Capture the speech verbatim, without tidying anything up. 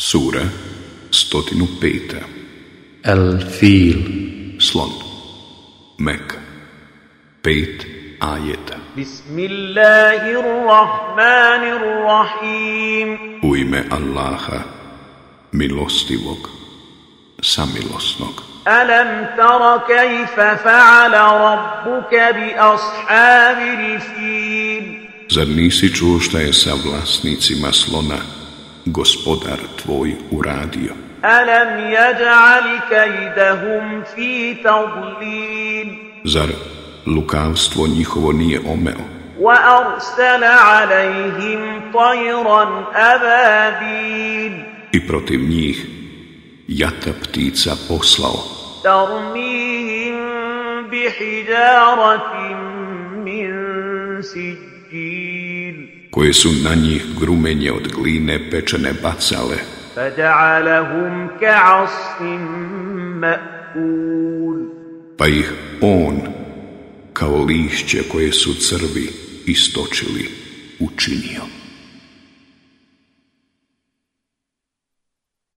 Sura stotinu peta. El-Fil. Slon. Mek. Pet ajeta. Bismillahirrahmanirrahim. U ime Allaha, milostivog, samilosnog. Alam tara kayfa fa'ala rabbuka bi ashabil fil. Zar nisi čuo šta je sa vlasnicima slona gospodar tvoj uradio? Alam yaj'al kaydahum fi tadlil. Zar lukavstvo njihovo nije omeo? Wa arsala alayhim tayran ababil. I protiv njih jata ptica poslao. Tarmihim bihijaratin min sijjil. Koje su na njih grumenje od gline pečene bacale. Faja'alahum ka'asfin ma'kul. Pa ih on, kao lišće koje su crvi istočili, učinio.